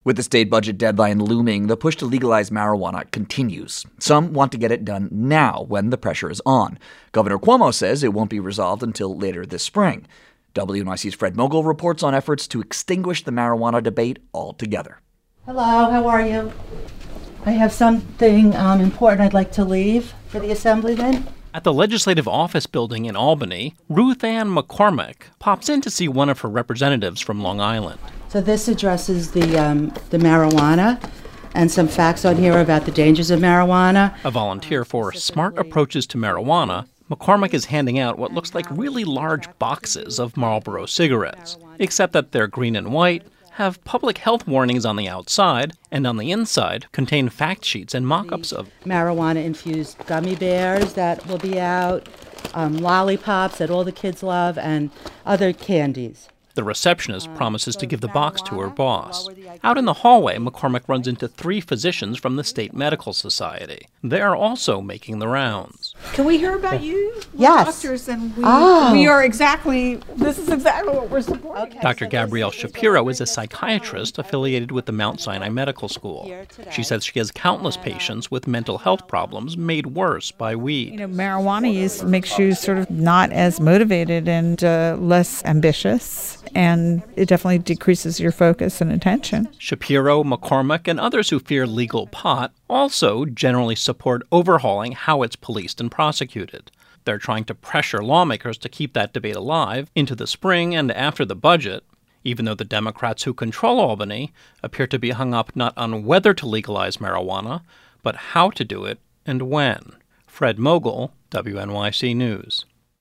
With the state budget deadline looming, the push to legalize marijuana continues. Some want to get it done now when the pressure is on. Governor Cuomo says it won't be resolved until later this spring. WNYC's Fred Mogul reports on efforts to extinguish the marijuana debate altogether. Hello, how are you? I have something important I'd like to leave for the Assemblyman. At the Legislative Office Building in Albany, Ruth Ann McCormick pops in to see one of her representatives from Long Island. So this addresses the marijuana and some facts on here about the dangers of marijuana. A volunteer for Smart Approaches to Marijuana, McCormick is handing out what looks like really large boxes of Marlboro cigarettes, except that they're green and white, have public health warnings on the outside, and on the inside contain fact sheets and mock-ups of marijuana-infused gummy bears that will be out, lollipops that all the kids love, and other candies. The receptionist promises to give the box to her boss. Out in the hallway, McCormick runs into 3 physicians from the State Medical Society. They are also making the rounds. Can we hear about you? Yes. We're doctors, and we are this is exactly what we're supporting. Okay, Dr. Gabrielle Shapiro is a psychiatrist affiliated with the Mount Sinai Medical School. She says she has countless patients with mental health problems made worse by weed. Marijuana use makes you sort of not as motivated and less ambitious. And it definitely decreases your focus and attention. Shapiro, McCormick, and others who fear legal pot also generally support overhauling how it's policed and prosecuted. They're trying to pressure lawmakers to keep that debate alive into the spring and after the budget, even though the Democrats who control Albany appear to be hung up not on whether to legalize marijuana, but how to do it and when. Fred Mogul, WNYC News.